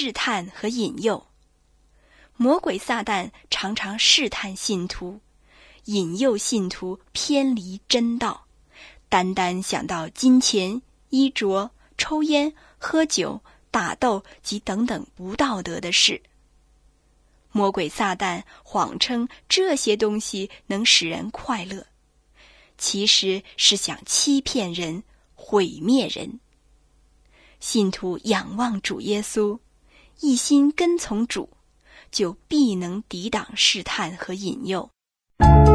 试探和引诱。魔鬼撒旦常常试探信徒，引诱信徒偏离真道，单单想到金钱、衣着、抽烟、喝酒、打斗及等等不道德的事。魔鬼撒旦谎称这些东西能使人快乐，其实是想欺骗人，毁灭人。信徒仰望主耶稣，一心跟从主，就必能抵挡试探和引诱。